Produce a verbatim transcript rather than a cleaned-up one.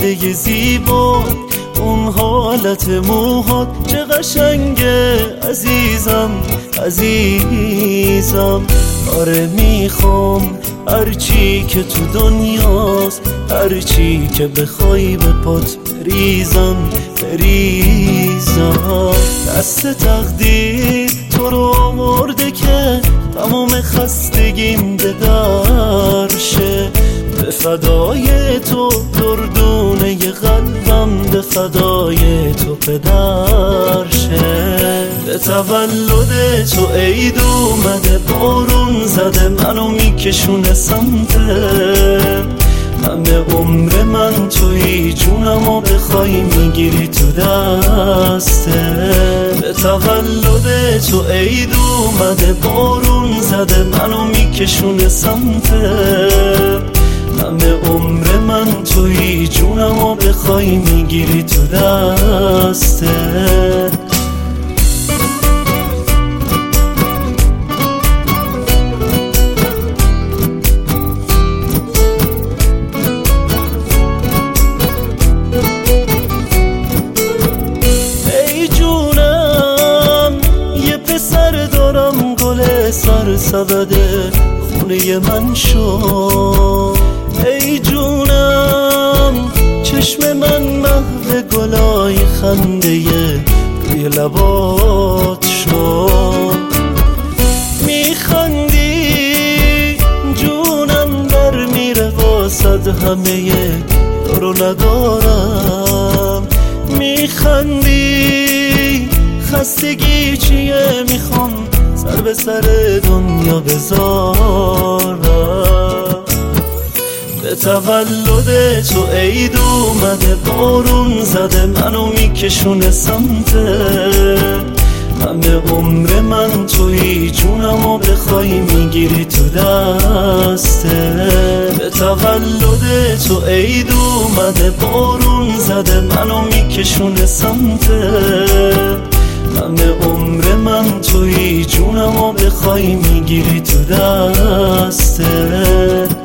پرده زیبا، اون حالت موهات چه قشنگه عزیزم عزیزم. آره میخوام هرچی که تو دنیاست، هرچی که بخوای به پات بریزم بریزم. دست تقدیر تو رو آورده که تمام خستگیم به در شه. به فدای تو دردونه قلبم، به فدای تو پدر شه. به تولد تو عید اومده، بارون زده منو میکشونه سمته. همه عمر من توی جونمو بخوای میگیری تو دسته. به تولد تو عید اومده، بارون زده منو میکشونه سمته. همه عمر من توی جونمو بخوای میگیری تو دسته. ای جونم یه پسر دارم، گل سر سبده خونه من شو. ای جونم چشم من محو گلای خنده روی لبات شد. میخندی جونم در میره واسد همه دارو ندارم. میخندی خستگی چیه، میخوام سر به سر دنیا بذارم. به تولد تو عید اومده، بارون زده منو میکشونه سمته. همه عمر من توی جونمو بخوای میگیری تو دسته. به تولد تو عید اومده، بارون زده منو میکشونه سمته. همه عمر من توی جونمو بخوای میگیری تو دسته.